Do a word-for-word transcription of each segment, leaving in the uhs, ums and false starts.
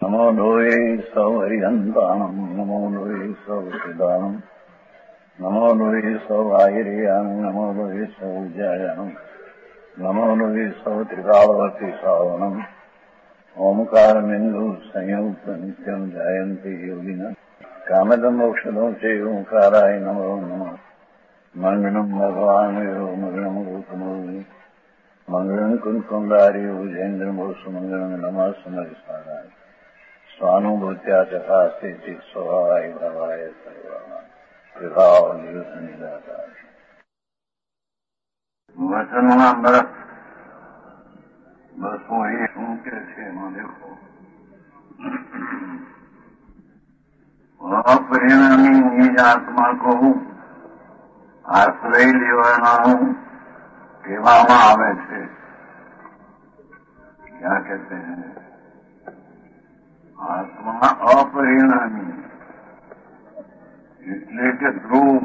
नमो लोये सौहरिहन्तानम् नमो लोये सौहृदानम् नमो लोये सौभागिर्यानम् नमो लोये सौज्यायानम् नमो लोये सौत्रिकालवर्ति सावनम् ओंकारमिन्दु संयुक्त नित्यम् जायन्ति योगिनः कामदम् मोक्षदम् च ओंकाराय नमो नमः मंगलम् भगवान् यो मंगलम् रूपमोहि मंगलम् कुंकुंडारि उजेन्द्रमोसु मंगलम् नमः समरिसाराय स्वानुभूत्या चकास्ते स्वभावाय भवाय सर्वाणां विभाव निदाताय वचन बस बस वही सुन के थे देखो अपरिणामी निज आत्मा को आश्रय लेवाना કહેવામાં આવે છે क्या कहते हैं આત્મા અપરિણામી એટલે કે ધ્રુવ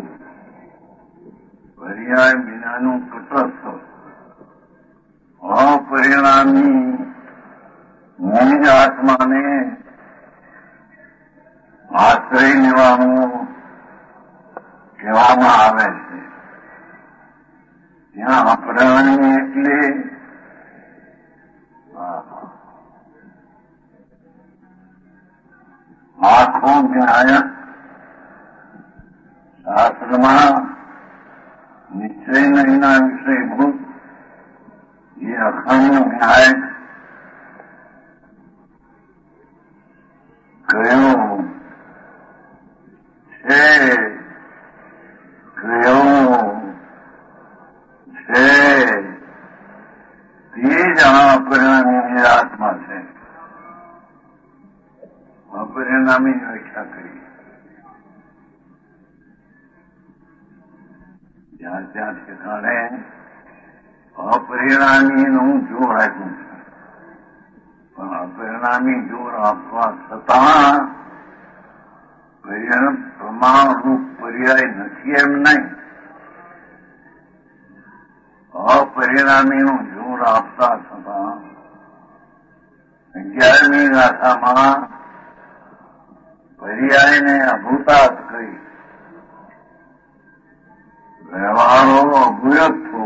પર્યાય વિનાનું તટસ્થ અપરિણામી નિજ આત્માને આશ્રય લેવાનું કહેવામાં આવે છે ત્યાં અપરાણી એટલે આખો ન્યાય શાસ્ત્રમાં નિશ્ચય નહીંના વિષયભૂત એ અખંડ ન્યાય કયો છે કયો છે તે જ અપરિણામી આત્મા છે અપરિણામી વ્યાખ્યા કરી જ્યાં ત્યાં ઠેકાણે અપરિણામીનું જોર આપ્યું છે પણ અપરિણામી જોર આપવા છતાં પ્રમાણરૂપ પર્યાય નથી એમ નહીં અપરિણામીનું જોર આપતા છતાં અગિયારમી ગાથામાં પર્યાયને અભૂતાત કરી વ્યવહારો અભૂયત થો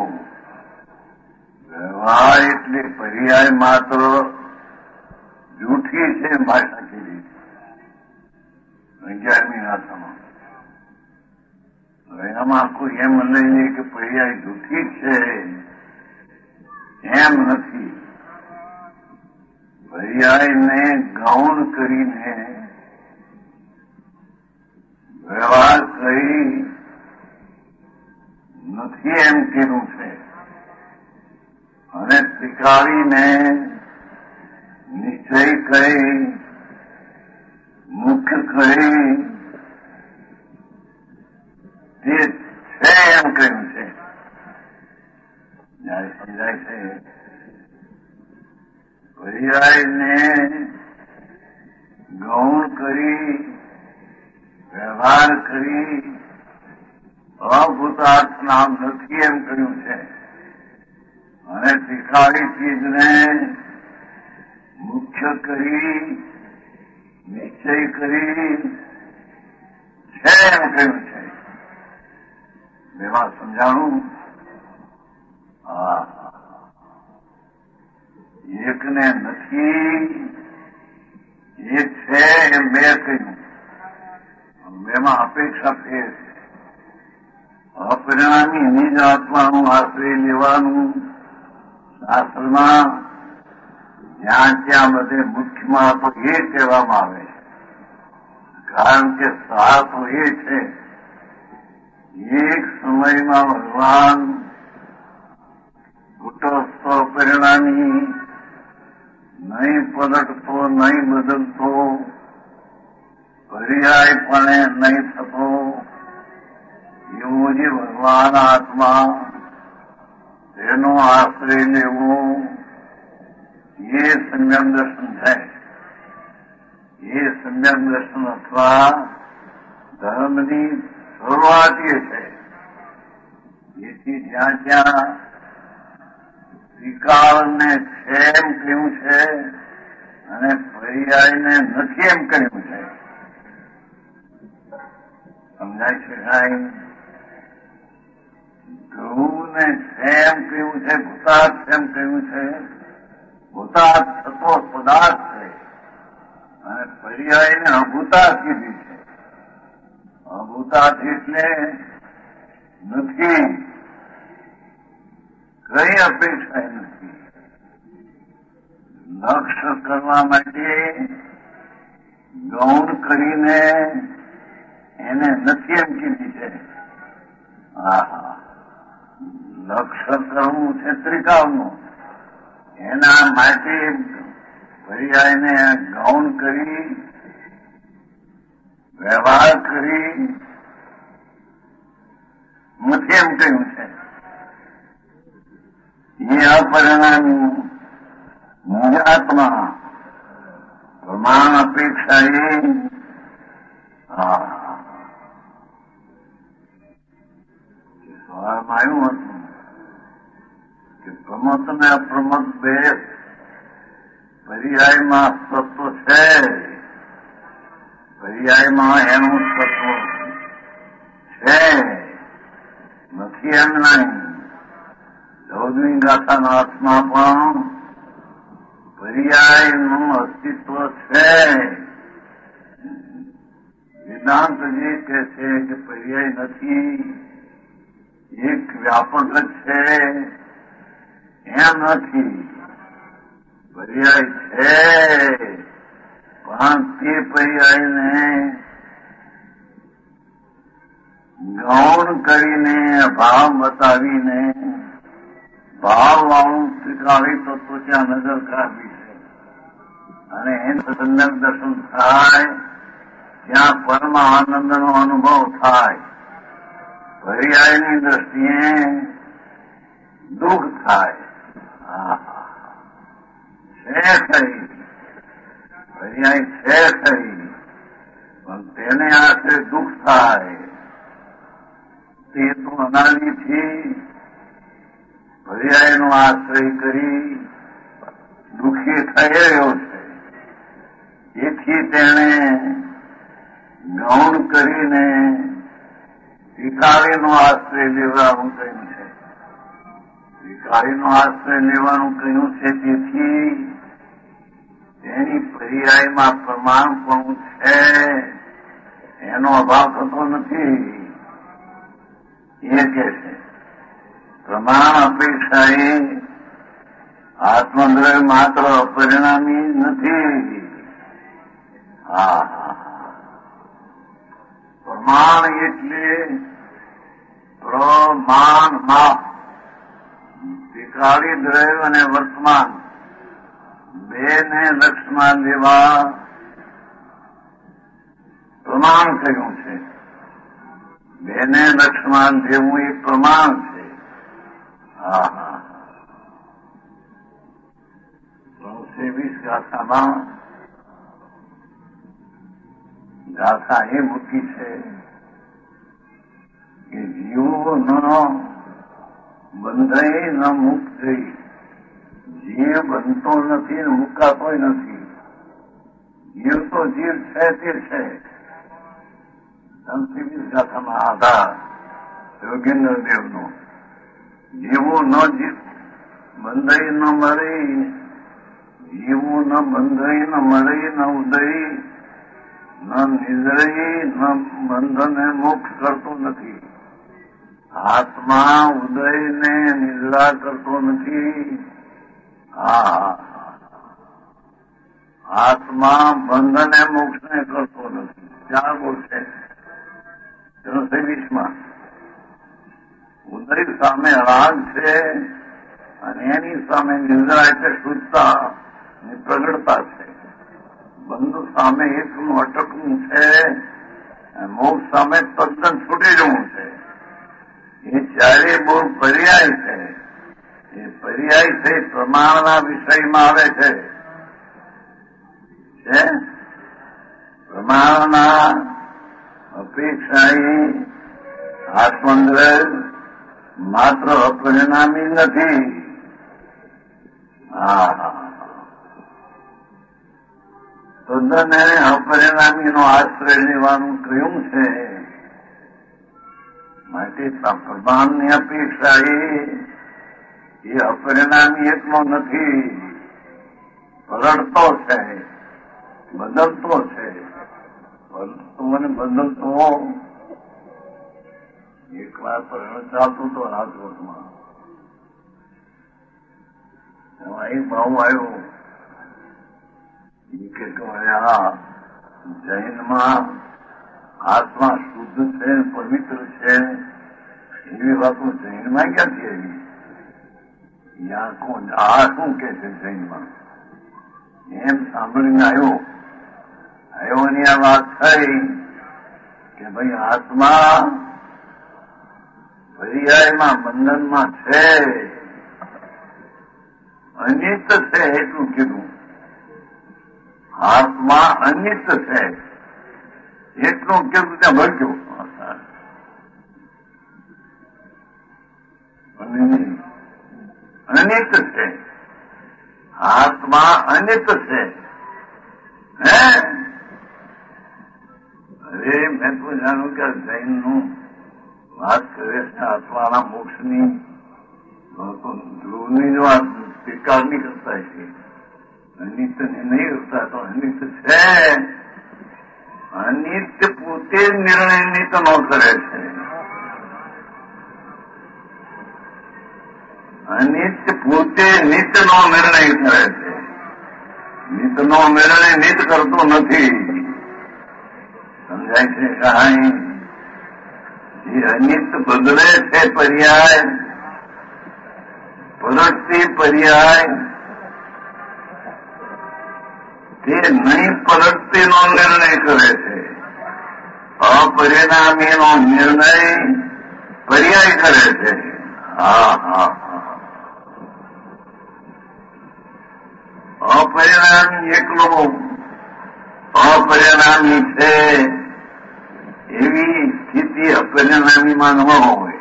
વ્યવહાર એટલે પર્યાય માત્ર જૂઠી છે ભાષા કીધી અગિયારમી ગાથામાં હવે એમાં કોઈ એમ લઈને કે પર્યાય જૂઠી છે એમ નથી પર્યાયને ગૌણ કરીને વ્યવહાર કરી નથી એમ કીધું છે અને સ્વીકારીને નિશ્ચય કરી મુખ્ય કરી તે છે એમ કહ્યું છે જયારે સમજાય છે પર્યાયને ગૌણ કરી વ્યવહાર કરી અભૂતાર્થ નામ નથી એમ કહ્યું છે અને શીખાડી ચીજને મુખ્ય કરી નિશ્ચય કરી છે એમ કહ્યું છે બેમાં સમજાણું હા એકને નથી એક છે એમ બે કહ્યું બેમાં અપેક્ષા ફેર છે અપરિણામી નિજ આત્માનું આશ્રય લેવાનું શાસ્ત્રમાં જ્યાં ત્યાં બધે મુખ્યમાં તો એ કહેવામાં આવે છે કારણ કે સા તો એ છે એક સમયમાં ભગવાન કુટસ્થ પરિણામી નહીં પલટતો નહીં બદલતો પર્યાયપણે નહીં થતો એવો જે ભગવાન આત્મા તેનો આશ્રય લેવો એ સંયમ દર્શન છે એ સંયમ દર્શન અથવા ધર્મની શરૂઆત એ છે એથી જ્યાં જ્યાં સ્વીકારને છે એમ કહ્યું છે અને પર્યાયને નથી એમ કહ્યું છે. સમજાય છે કાંઈ? ધ્રુવને છે એમ કહ્યું છે, ભૂતાર્થ એમ કહ્યું છે. ભૂતાર્થ થતો પદાર્થ છે અને પર્યાયને અભૂતાર્થ કીધી છે. અભૂતાર્થ એટલે નથી, કઈ અપેક્ષા નથી. લક્ષ્ય કરવા માટે ગૌણ કરીને એને નથી એમ કીધી છે. હા, લક્ષ્ય કરવું છે ત્રિકાળનું, એના માટે પર્યાયને ગૌણ કરી વ્યવહાર કરી નથી એમ કહ્યું છે. એ અપરિણામી નિજાત્મા પ્રમાણ અપેક્ષા એ સવારમાં આવ્યું હતું કે પ્રમત ને અપ્રમત બે પર્યાયમાં તત્વ છે. પર્યાયમાં એનું તત્વ છે, નથી એમ નહીં. ચૌદમી ગાથાના અર્થમાં પણ પર્યાયનું અસ્તિત્વ છે. વેદાંત જે કહે છે કે પર્યાય નથી, એક વ્યાપક જ છે, એમ નથી. પર્યાય છે, પણ તે પર્યાયને ગૌણ કરીને ભાવ બતાવીને ભાવવાળું ત્રિકાળી તત્વ ત્યાં નજર કાઢવી છે અને એનું સંજ્ઞક દર્શન થાય, ત્યાં પરમ આનંદનો અનુભવ થાય. પર્યાયની દ્રષ્ટિએ દુઃખ થાય. છે ખરી, પર્યાય છે ખરી, પણ તેને આશરે દુઃખ થાય. તે તો અનાદિથી પર્યાયનો આશ્રય કરી દુઃખી થઈ રહ્યો છે. એથી તેને ગૌણ કરીને ત્રિકાળીનો આશ્રય લેવાનું કહ્યું છે. ત્રિકાળીનો આશ્રય લેવાનું કહ્યું છે. તેથી તેની પર્યાયમાં પ્રમાણપણું છે, એનો અભાવ થતો નથી. એ કે છે પ્રમાણ અપેક્ષા એ આત્મદ્રવ્ય માત્ર અપરિણામી નથી. હા, પ્રમાણ એટલે પ્રમાણ માપ. ત્રિકાળી દ્રવ્ય અને વર્તમાન બે ને લક્ષમાં લેવા પ્રમાણ કહ્યું છે. બેને લક્ષમાં લેવું એ પ્રમાણ છે. હા હા, ત્રણસો વીસ ગાથામાં ગાથા એ મૂકી છે કે જીવો ન બંધાઈ ન મુક્ત થઈ. જીવ બનતો નથી ને મુકાતોય નથી. જીવ તો જીવ છે તે છે. સંસ્કૃત ગાથામાં આધાર યોગેન્દ્ર દેવનો જીવું ન જીવ બંધાઈ ન મળી, જીવું ન બંધાઈ ન મળી ન ઉદય ન નિદ્રયી ન બંધને મોક્ષ કરતો નથી. આત્મા ઉદયને નિદ્રા કરતો નથી. હા, આત્મા બંધને મોક્ષને કરતો નથી. ચાર બોલશે ત્રણસેવીસમાં. ઉદય સામે રાગ છે અને એની સામે નિદ્રા એટલે શુદ્ધતા અને પ્રગટતા છે. બંધ સામે એકનું અટકવું છે, મોક્ષ સામે તદ્દન છૂટી જવું છે. એ ચારે બહુ પર્યાય છે. એ પર્યાય છે પ્રમાણના વિષયમાં આવે છે. પ્રમાણના અપેક્ષા આત્મદ્રવ્ય માત્ર અપરિણામી નથી. હા, તદ્દન અપરિણામીનો આશ્રય લેવાનું કહ્યું છે. માટે પ્રમાણની અપેક્ષા એ અપરિણામી એટલો નથી, પલટતો છે, બદલતો છે. બદલતો અને બદલતો એક વાર પરિણામ ચાલતું હતો રાજકોટમાં. એમાં એક ભાવ આવ્યો કે આ જૈનમાં આત્મા શુદ્ધ છે, પવિત્ર છે, એવી વાતો જૈનમાં ક્યાંથી આવી? ત્યાં કોણ આ શું કે છે જૈનમાં? એમ સાંભળીને આવ્યો આવ્યો ની આ વાત થઈ કે ભાઈ આત્મા પર્યાયમાં બંધનમાં છે, અનિત છે એટલું કીધું. આત્મા અનિત છે એટલું કીધું ત્યાં ભરજો. અનિત છે, આત્મા અનિત છે. હે અરે મેં તો જાણું કે જૈન નું વાત કરે છે આત્માના મોક્ષની, ધ્રુવની જ વાત સ્વીકાર નહીં કરતા છે. અનિત નહીં કરતા તો અનિત છે. અનિત્ય પોતે નિર્ણય નિત નો કરે છે. અનિત્ય પોતે નિત્યનો નિર્ણય કરે છે. નિતનો નિર્ણય નિત કરતો નથી. સમજાય છે કહાની? જે અનિત બદલે છે પર્યાય, પલટતી પર્યાય, તે નહીં પલટતીનો નિર્ણય કરે છે. અપરિણામીનો નિર્ણય પર્યાય કરે છે. હા હા હા અપરિણામી એકલો અપરિણામી છે એવી સ્થિતિ અપરિણામીમાં ન હોય.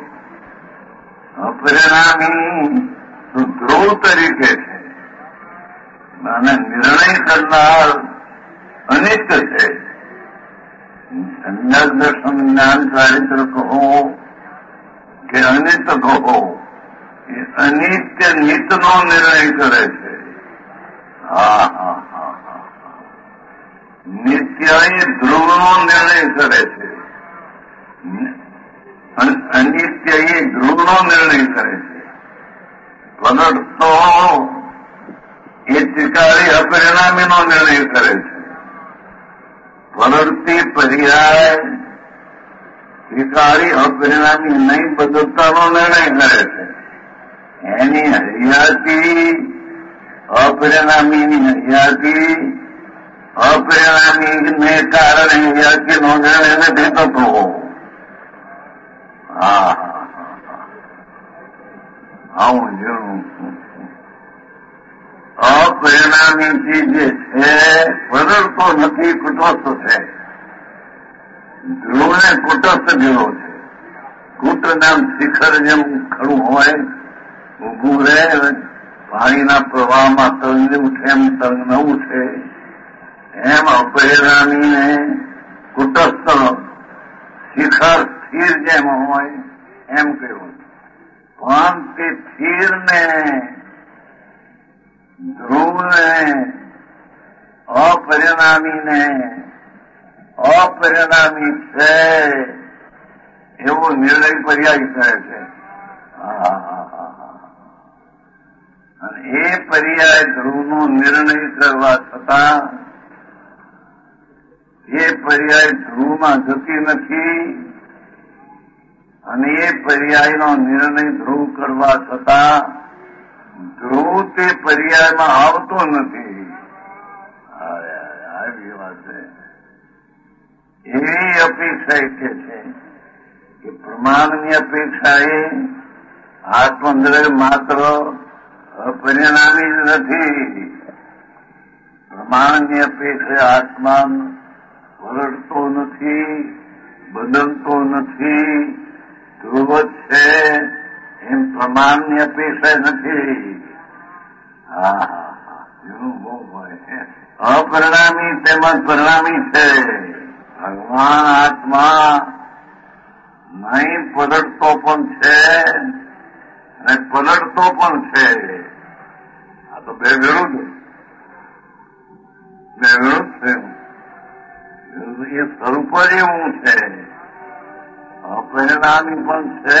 અપરિણામી તો ધ્રુવ તરીકે છે અને નિર્ણય કરનાર અનિત છે. સંન્યાસ દર્શન જ્ઞાન ચારિત્ર કહો કે અનિત કહો, એ અનિત્ય નિતનો નિર્ણય કરે છે. હા હા હા હા નિત્ય એ ધ્રુવનો નિર્ણય કરે છે. અનિત્ય એ ધ્રુવનો નિર્ણય કરે છે. પલટતો એ ત્રિકાળી અપરિણામીનો નિર્ણય કરે છે. પલટતી પર્યાય ત્રિકાળી અપરિણામી નહીં બદલતાનો નિર્ણય કરે છે. એની હરિયાતી અપરિણામીની હરિયાતી અપરિણામીને કારણે હરિયાતીનો નિર્ણય નથી થતો. હા આવું જોયું. અપરિણામીથી જે છે બદલતો નથી, કુટસ્થ છે. ધ્રુવને કુટસ્થ જેવો છે. કુટ નામ શિખર જેમ ખડું હોય, ઉભું રહે, પાણીના પ્રવાહમાં તરંગ ઉઠે એમ તરંગ ન ઉઠે, એમ અપરિણામીને કુટસ્થ શિખર સ્થિર જેમ હોય એમ કહ્યું. પણ તે સ્થિરને ધ્રુવને અપરિણામીને અપરિણામી છે એવો નિર્ણય પર્યાય કરે છે. અને એ પર્યાય ધ્રુવનો નિર્ણય કરવા છતાં એ પર્યાય ધ્રુવમાં જતી નથી અને એ પર્યાયનો નિર્ણય ધ્રુવ કરવા છતાં ધ્રુવ તે પર્યાયમાં આવતો નથી. આવી વાત છે. એવી અપેક્ષા એ કે છે કે પ્રમાણની અપેક્ષા એ આત્મદ્રવ્ય માત્ર અપરિણામી જ નથી. પ્રમાણની અપેક્ષા આત્મા વરડતો નથી, બદલતો નથી, ધ્રુવ છે એમ પ્રમાણની અપેક્ષા નથી. હા હા હા એવું બહુ અપરિણામી તેમજ પરિણામી છે. ભગવાન આત્મા નહીં પલટતો પણ છે અને પલટતો પણ છે. આ તો બે વિરુદ્ધ બે વિરુદ્ધ છે. એ સ્વરૂપ જ એવું છે. અપરિણામી પણ છે,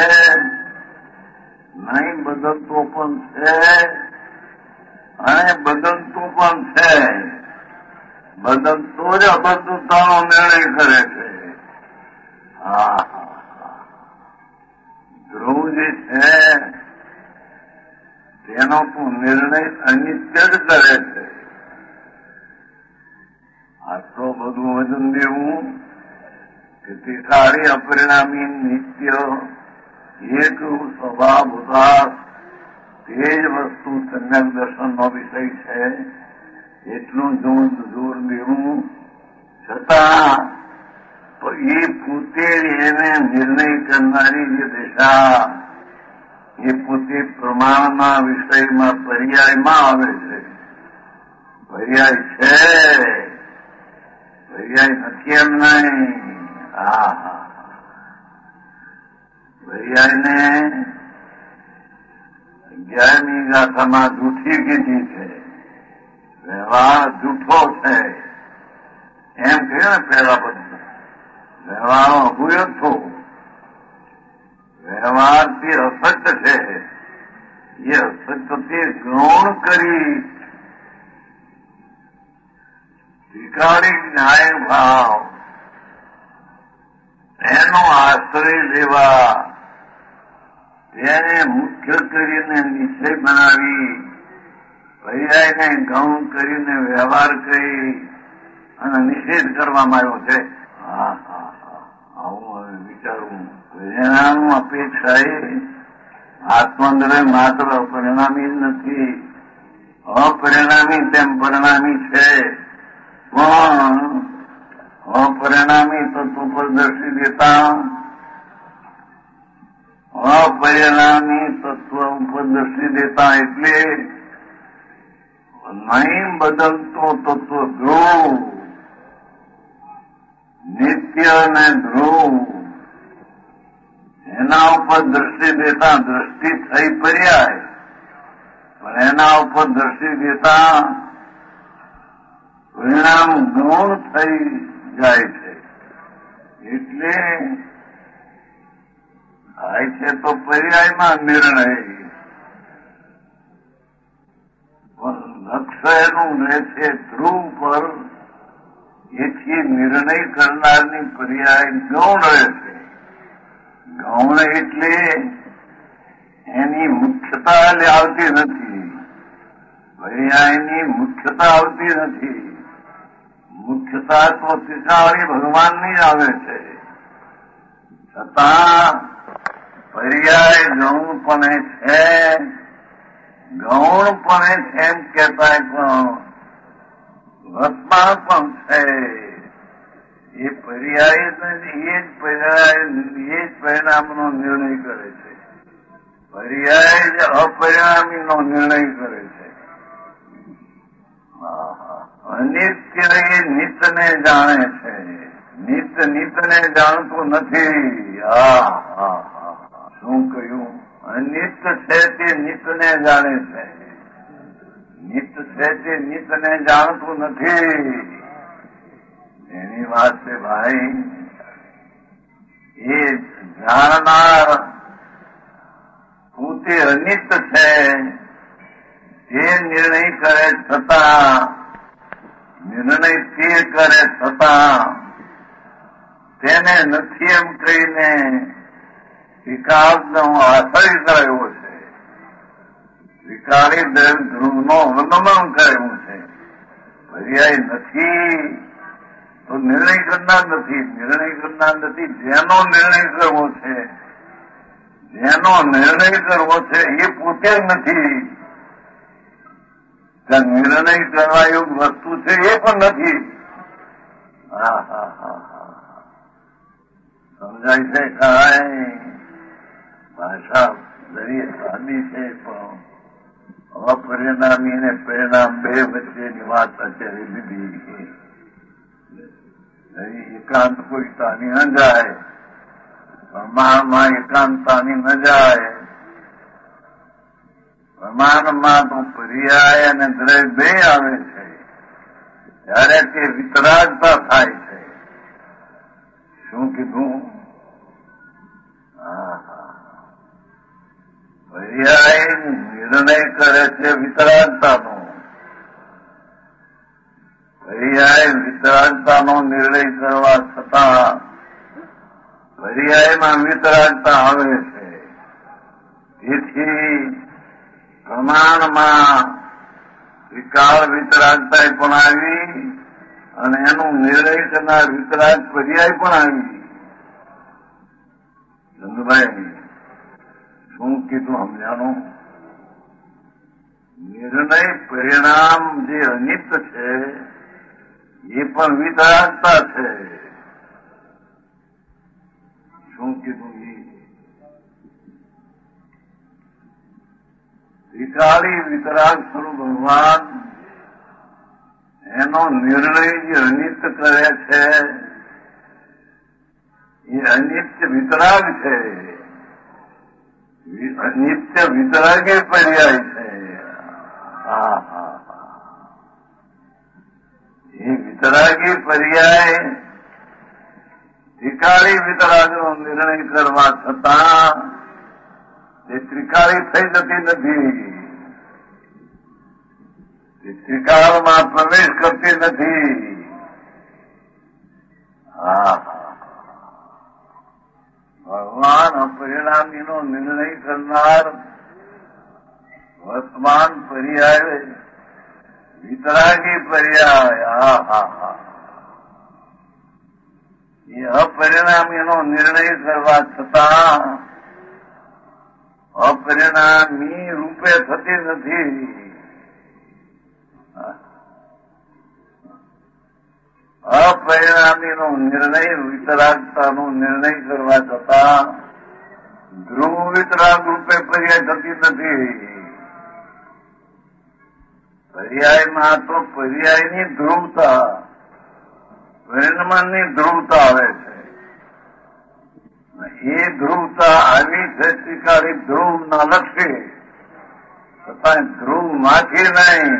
નહીં બદલતો પણ છે અને બદલતું પણ છે. બદલતો જ અબદ્ધતાનો નિર્ણય કરે છે. હા ધ્રુવ જે છે તેનો તો નિર્ણય અનિત્ય જ કરે છે. આટલો બધું વજન દેવું કે તે સારી અપરિણામી નિત્ય એક સ્વભાવ ઉદાસ તે જ વસ્તુ સમ્યક દર્શનનો વિષય છે. એટલું જોર જોર દેવું છતાં એ પોતે એને નિર્ણય કરનારી જે દિશા એ પોતે પ્રમાણના વિષયમાં પર્યાયમાં આવે છે. પર્યાય છે, પર્યાય નથી એમ નહીં. હા હા પર્યાયને અગિયારમી ગાથામાં જૂઠી કીધી છે. વ્યવહાર જૂઠો છે એમ કહ્યું ને પહેલા બધું. વ્યવહારો અભૂયો છો. વ્યવહારથી અસત્ય છે. એ અસત્યથી ગૌણ કરી વિકારી ન્યાય ભાવ એનો આશ્રય લેવા તેને મુખ્ય કરીને નિશ્ચય બનાવી પર્યાયને ગૌણ કરીને વ્યવહાર કરી અને નિષેધ કરવામાં આવ્યો છે. હા હા હા આવું વિચારવું. પરિણામ અપેક્ષા એ આત્મનિર્ણય માત્ર પરિણામી જ નથી. અપરિણામી તેમ પરિણામી છે. પણ અપરિણામી તત્વ પર દ્રષ્ટિ દેતા અપરિણામી તત્વ ઉપર દ્રષ્ટિ દેતા એટલે નહીં બદલતો તત્વ ધ્રુવ, નિત્ય અને ધ્રુવ એના ઉપર દ્રષ્ટિ દેતા દ્રષ્ટિ થઈ પર્યાય, પણ એના ઉપર દ્રષ્ટિ દેતા પરિણામ ગૌણ થઈ જાય છે. એટલે થાય છે તો પર્યાયમાં નિર્ણય, પણ લક્ષ્ય એનું રહે છે ધ્રુવ પર. એથી નિર્ણય કરનારની પર્યાય ગૌણ રહે છે. ગૌણ એટલે એની મુખ્યતા આવતી નથી. પર્યાયની મુખ્યતા આવતી નથી. મુખ્યતા તો તિસાળી ભગવાનની આવે છે. છતાં પર્યાય ગૌણપણે છે. ગૌણપણે છે એમ કહેતા પણ વર્તમાન પણ છે. એ પર્યાય એ જ પર્યાય એ જ પરિણામનો નિર્ણય કરે છે. પર્યાય જ અપરિણામીનો નિર્ણય કરે છે. અનિત્ય એ નિત્યને જાણે છે. નિત્ય નિત્યને જાણતું નથી. હા હા હા શું કહ્યું? અનિત્ય છે તે નિત્યને જાણે છે. નિત્ય છે તે નિત્યને જાણતું નથી. એની વાત છે ભાઈ. એ જાણનાર પોતે અનિત્ય છે તે નિર્ણય કરે છતાં નિર્ણય તે કરે છતાં તેને નથી એમ કહીને વિકાસનો આશ્રય કરાયો છે. વિકારી ધ્રુવનો અવલંબન કર્યું છે. પર્યાય નથી તો નિર્ણય કરનાર નથી. નિર્ણય કરનાર નથી જેનો નિર્ણય કરવો છે. જેનો નિર્ણય કરવો છે એ પોતે જ નથી. નિર્ણય કરવા યોગ વસ્તુ છે એ પણ નથી. હા હા હા હા સમજાય છે કાંઈ? ભાષા દરેક સાદી છે પણ અપરિણામી અને પરિણામ બે વચ્ચેની વાત અત્યારે લીધી. એકાંત કોઈ તાની ન જાય, પ્રમાણમાં એકાંતાની ન જાય. પ્રમાણમાં તો પર્યાય અને દ્રવ્ય બે આવે છે, ત્યારે તે વિતરાગતા થાય છે. શું કીધું? પર્યાય નિર્ણય કરે છે વિતરાગતાનો. પર્યાય વિતરાગતાનો નિર્ણય કરવા છતાં પર્યાયમાં વિતરાગતા આવે છે. તેથી પ્રમાણમાં વિકાળ વિતરાગતા પણ આવી અને એનું નિર્ણય કરનાર વિતરાગ પર્યાય પણ આવી. ચંદ્રભાઈ શું કીધું સમજાનું? નિર્ણય પરિણામ જે અનિત છે એ પણ વિતરાગતા છે. શું કીધું? વિકાળી વિતરાગ સ્વરૂપ ભગવાન એનો નિર્ણય જે અનિત કરે છે એ અનિત્ય વિતરાગ છે. નિત્ય વિતરાગે પર્યાય છે. હા હા એ વિતરાગી પર્યાય ત્રિકાળી વિતરાગનો નિર્ણય કરવા છતાં તે ત્રિકાળી થઈ જતી નથી. તે ત્રિકાળમાં પ્રવેશ કરતી નથી. હા ભગવાન અપરિણામીનો નિર્ણય કરનાર વર્તમાન પર્યાય વિતરાગી પર્યાય. હા હા હા એ અપરિણામીનો નિર્ણય કરવા છતાં અપરિણામી રૂપે થતી નથી. અપરિણામીનો નિર્ણય વિતરાગતાનો નિર્ણય કરવા છતાં ધ્રુવ વિતરાગ રૂપે પર્યાય થતી નથી. પર્યાયમાં તો પર્યાયની ધ્રુવતા, પરિણામની ધ્રુવતા આવે છે. એ ધ્રુવતા આવી છે ત્રિકાળી ધ્રુવ ના લક્ષે, છતાં ધ્રુવ માંથી નહીં.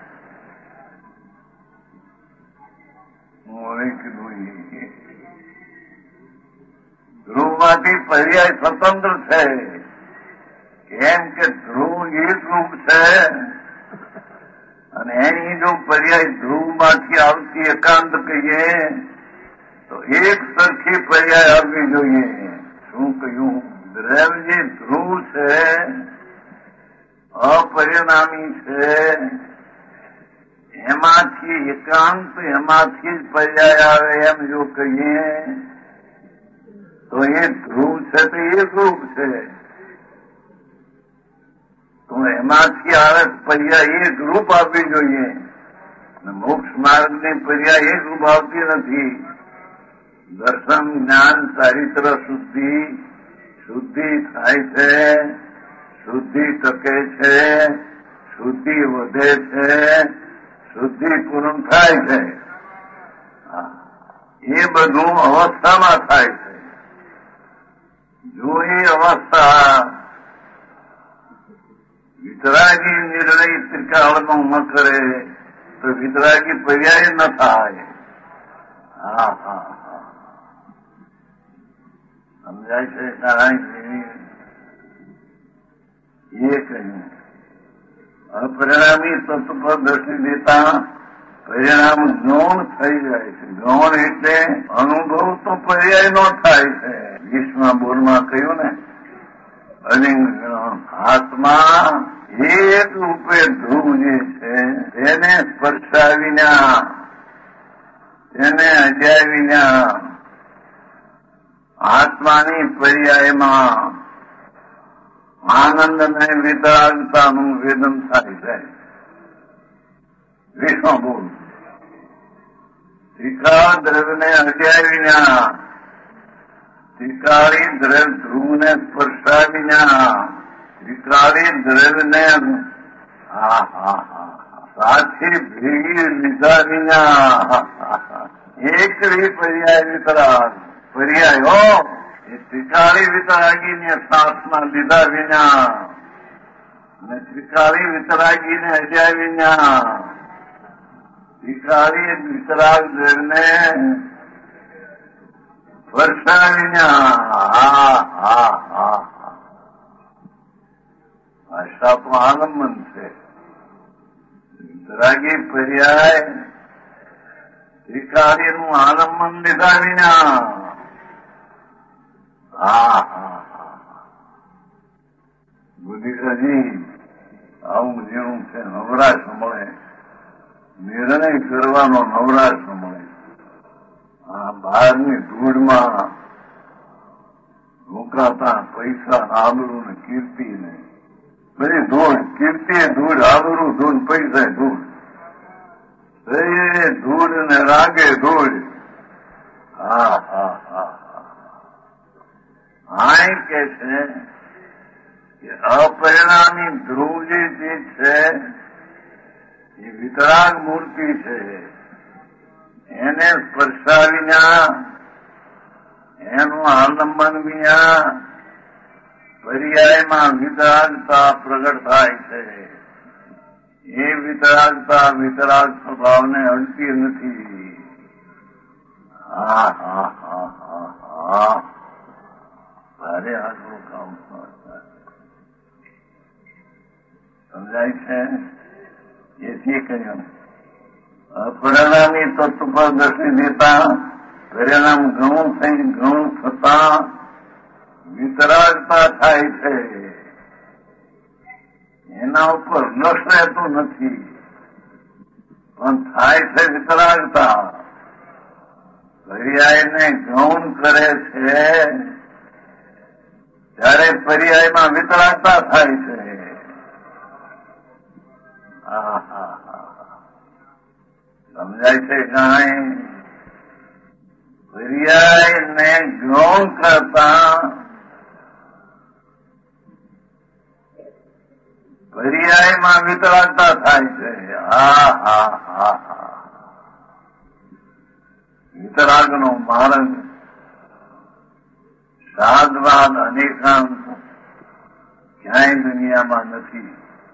ધ્રુવમાંથી પર્યાય સ્વતંત્ર છે. કેમ કે ધ્રુવ એક રૂપ છે અને એની જો પર્યાય ધ્રુવમાંથી આવતી એકાંત કહીએ તો એક સરખી પર્યાય આવવી જોઈએ. શું કહ્યું? દ્રવ્ય ધ્રુવ છે, અપરિણામી છે, એમાંથી એકાંત એમાંથી જ પર્યાય આવે એમ જો કહીએ તો એ ધ્રુવ છે તો એક રૂપ છે. તો એમાંથી આવે પર્યાય એક રૂપ આપવી જોઈએ. મોક્ષ માર્ગની પર્યાય એક રૂપ આવતી નથી. દર્શન જ્ઞાન ચારિત્ર શુદ્ધિ શુદ્ધિ થાય છે, શુદ્ધિ ટકે છે, શુદ્ધિ વધે છે, શુદ્ધિ પૂર્ણ થાય છે. એ બધું અવસ્થામાં થાય છે. જો એ અવસ્થા વિતરાગી નિર્ણય ત્રિકાળનો ન કરે તો વિતરાગી પર્યાય ન થાય. હા હા હા સમજાય છે નારાયણજી? એ કહ્યું અપરિણામી તત્વ પર દ્રષ્ટિ દેતા પરિણામ ગૌણ થઈ જાય છે. ગૌણ એટલે અનુભવ તો પર્યાય નો થાય છે. વીસમા બોલમાં કહ્યું ને, અલિંગ આત્મા એક રૂપે ધ્રુવ જે છે તેને સ્પર્શા વિના, તેને અજ્યા વિના આત્માની પર્યાયમાં આનંદ અને વિતરાગતાનું વેદન થાય છે. વીસમા બોલ ત્રિકાળ દ્રવ્યને અજ્યા વિના, ત્રિકાળી દ્રવ્ય ધ્રુવને સ્પર્શા વિના, ત્રિકાળી દ્રવ્યને હા હા હા સાથી ભેગી લીધા વિના એકડી પર્યાય વિતરાગ પર્યાય હો એ ત્રિકાળી વિતરાગીને સાસમાં લીધા વિના અને ત્રિકાળી વિતરાગીને અડ્યા વિના ત્રિકાળી વિતરાગ દેવને વર્ષા વિના હા હા હા આશા તો આલંબન છે વિતરાગી પર્યાય ત્રિકાળીનું આલંબન લીધા વિના હા હા હા બુદ્ધિકાજી આવું જેવું છે નવરાશ મળે નિર્ણય કરવાનો નવરાશ મળે આ બહારની ધૂળમાં રોકાતા પૈસા આબરૂ ને કીર્તિ ને બધી ધૂળ કીર્તિ ધૂળ આબરૂ ધૂળ પૈસા ધૂળ એ ધૂળ ને રાગે ધૂળ હા હા હા હા કે છે કે અપરિણામી ધ્રુવજી જે છે એ વિતરાગ મૂર્તિ છે એને સ્પર્શા વિના એનું આલંબન વિના પર્યાયમાં વિતરાગતા પ્રગટ થાય છે એ વિતરાગતા વિતરાગ સ્વભાવને અડતી નથી હા હા હા હા હા ભારે આગળ કામ સમજાય છે એથી કહ્યું અપરિણામી તત્વ પર દ્રષ્ટિ દેતા પરિણામ ઘણું થઈ ઘણું થતા વિતરાગતા થાય છે એના ઉપર નશ રહેતું નથી પણ થાય છે વિતરાગતા પર્યાયને ગૌણ કરે છે ત્યારે પર્યાયમાં વિતરાગતા થાય છે હા હા હા સમજાય છે કાંઈ પર્યાયને ગૌણ કરતા પર્યાયમાં વિતરાગતા થાય છે હા હા હા હા વિતરાગનો માર્ગ સાદવાદ અનેકાંત ક્યાંય દુનિયામાં નથી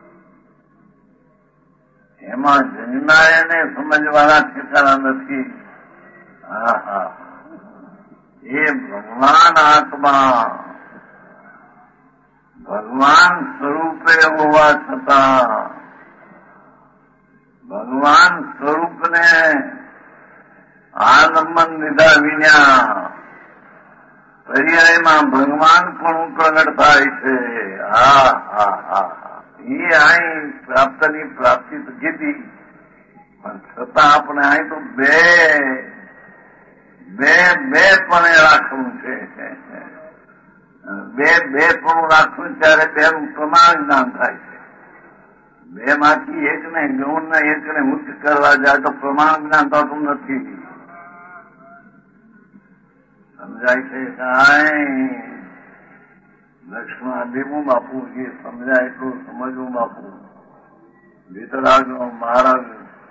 એમાં જન્માયને સમજવાના ઠેકાણા નથી હા હા એ ભગવાન આત્મા ભગવાન સ્વરૂપે હોવા છતાં ભગવાન સ્વરૂપને આલંબન લીધા વિના પર્યાયમાં ભગવાન પણ પ્રગટ થાય છે હા હા હા એ અહીં પ્રાપ્તની પ્રાપ્તિ તો કીધી પણ છતાં આપણે અહીં તો બે બે બે પણ રાખવું છે બે બે પણ રાખવું ત્યારે બેનું પ્રમાણ જ્ઞાન થાય છે બે માંથી એકને ગૌણ એકને મુક્ત કરવા જાય તો પ્રમાણ જ્ઞાન થતું નથી સમજાય છે કાંઈ લક્ષ્મણ દેવું બાપુ જે સમજાય એટલું સમજવું બાપુ વિતરાગનો માર્ગ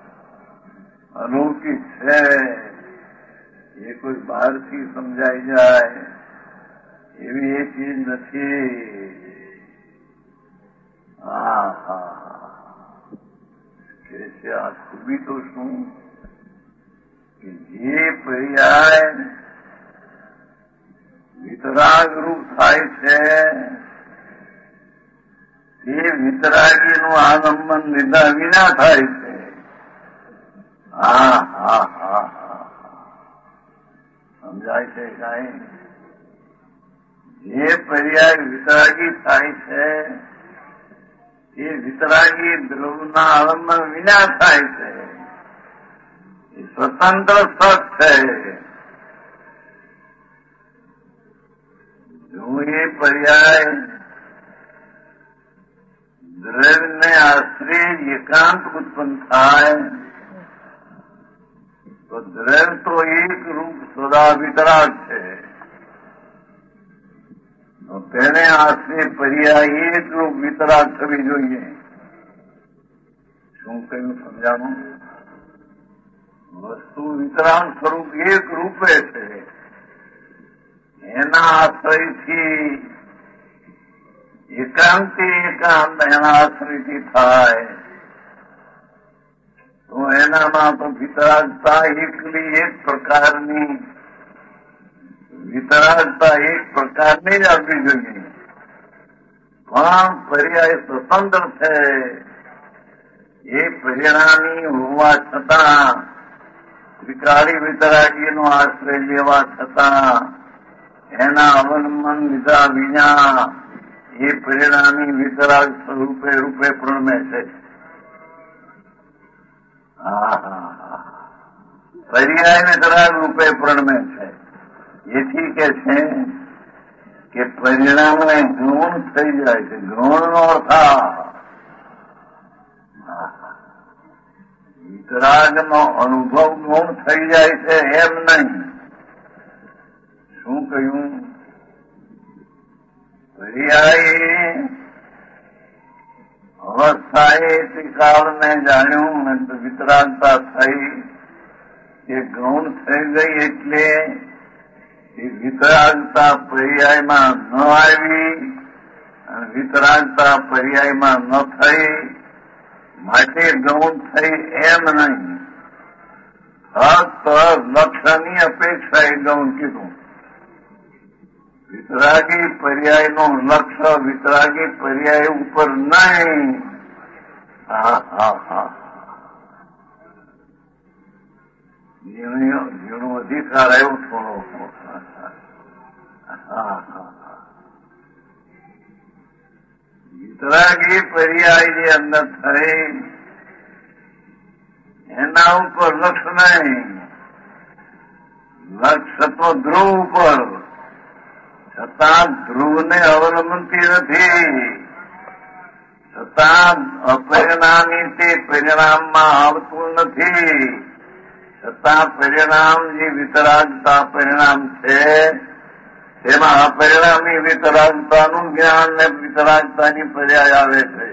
અલૌકિક છે એ કોઈ બહારથી સમજાઈ જાય એવી એ ચીજ નથી હા હા કે છે આ ખૂબી તો શું કે જે પર્યાય વિતરાગ રૂપ થાય છે એ વિતરાગીનું આલંબન લીધા વિના થાય છે હા હા હા હા સમજાય છે કાંઈ જે પર્યાય વિતરાગી થાય છે એ વિતરાગી દ્રવના આલંબન વિના થાય છે એ સ્વતંત્ર સત છે જો એ પર્યાય દ્રવ્યને આશ્રય એકાંત ઉત્પન્ન થાય તો દ્રવ્ય તો એક રૂપ સદા વિતરાગ છે તો તેને આશ્રય પર્યાય એક રૂપ વિતરાગ થવી જોઈએ શું કહ્યું સમજાણું? વસ્તુ વિતરાગ સ્વરૂપ એક રૂપે છે, એના આશ્રયથી એકાંતિ એકાંત એના આશ્રયથી થાય તો એનામાં તો વિતરાગતા એકલી એક પ્રકારની વિતરાગતા એક પ્રકારની જ આપવી જોઈએ, પણ પર્યાય સ્વતંત્ર છે. એ પરિણામી હોવા છતાં વિકારી વિતરાગીનો આશ્રય લેવા છતાં એના અવલંબન લીધા વિના એ પરિણામી વિતરાગ સ્વરૂપે રૂપે પ્રણમે છે. પર્યાય વિતરાગ રૂપે પ્રણમે છે. એથી કે છે કે પરિણામને ગૌણ થઈ જાય છે. ગૌણનો અર્થ વિતરાગનો અનુભવ ગૌણ થઈ જાય છે એમ નહીં. શું કહ્યું? પર્યાય અવસ્થાએ ત્રિકાળને જાણ્યું ને તો વિતરાગતા થઈ એ ગૌણ થઈ ગઈ એટલે એ વિતરાગતા પર્યાયમાં ન આવી અને વિતરાગતા પર્યાયમાં ન થઈ માટે ગૌણ થઈ એમ નહીં. ફક્ત લક્ષ્યની અપેક્ષા એ ગૌણ કીધું. વિતરાગી પર્યાયનું લક્ષ્ય વિતરાગી પર્યાય ઉપર નહીં. હા હા હા ઝીણો અધિકાર આવ્યો થોડો. હા હા વિતરાગી પર્યાય જે અંદર થઈ એના ઉપર લક્ષ્ય નહીં. લક્ષ્ય તો ધ્રુવ ઉપર, છતાં ધ્રુવને અવલંબનથી નથી. છતાં અપરિણામી તે પરિણામમાં આવતું નથી. છતાં પરિણામ જે વિતરાગતા પરિણામ છે તેમાં અપરિણામી વિતરાગતાનું જ્ઞાન ને વિતરાગતાની પર્યાય આવે છે.